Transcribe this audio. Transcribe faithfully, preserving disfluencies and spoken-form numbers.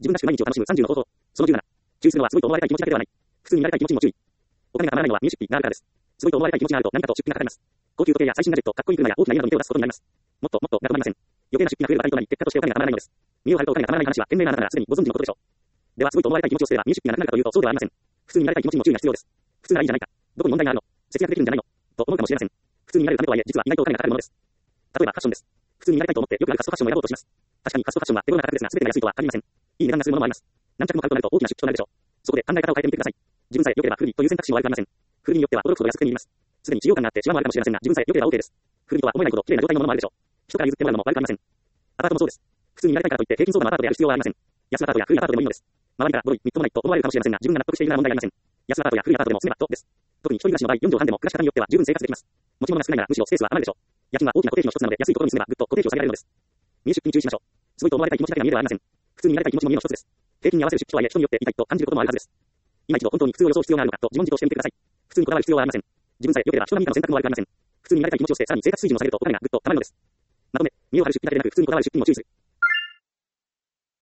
自分らしく毎日を楽しむさんじゅうの方法。そのじゅうなな。抽出のはすごいと思われたい気持ちだけではない。普通になりたい気持ちにも注意。お金がたまらないのは入出費があるからです。すごいと思われたい気持ちがあると何かと出費がかかります。高級時計や最新ガジェット、かっこいい車や大きな家などに手を出すことになります。もっともっとが止まりません。余計な出費が増えるばかりとなり、結果としてお金がたまらないのです。身を張るとお金がたまらない話は、賢明なあなたならすでにご存知のことでしょう。では、すごいと思われたい気持ちを捨てれば入出費がなくなるかというと、そうではありません。普通になりたい気持ちにも注意が必要です。普通ならいいじゃないか。どこに問題があるの？節約できるんじゃないの？と思うかもしれません。普通になれるためとはいえ、実は意外とお金がかかるものです。例えばファッションです。普通になりたいと思ってよくあるファストファッションを選ぼうとします。確かにファストファッションは手頃な価格ですが、全てが安いとは限りません。いい値段がするものもあります。何着も買うとなると大きな出費となるでしょう。そこで考え方を変えてみてください。自分さえ良ければ古着という選択肢も悪くありません。古着によっては驚くほど安く手に入ります。すでに使用感があってシワもあるかもしれませんが、自分さえ良ければ OK です。古着とは思えないほど綺麗な状態のものもあるでしょう。人から譲ってもらうのも悪くありません。アパートもそうです。普通になりたいからといって平均相場のアパートである必要はありません。安アパートや古いアパートでもいいのです。周りからボロい、みっともないと思われるかもしれませんが、自分が納得しているなら問題ありません。安アパートや古いアパートでも住めばとです。特に一人暮らしの場合、よんじょうはんでも暮らし方によっては十分生活できます。持ち物が少ないならむしろスペースは余るでしょう。家賃は大きな固定費の一つなので、安いところに住めばぐっと固定費を下げられるのです。入出費に注意しましょう。すごいと思われたい気持ちだけが見えではありません。普通になりたい気持ちも見えの一つです。平均に合わせる出費とはいえ人によって痛いと感じることもあるはずです。今一度本当に普通を予想必要があるのかと自問自答してみてください。普通にこだわる必要はありません。自分さえ良ければ人並み以下の選択も悪くありません。普通になりたい気持ちを捨て、さらに生活水準を下げるとお金がぐっと溜まるのです。まとめ、身を張る出費だけでなく普通にこだわる出費にも注意する。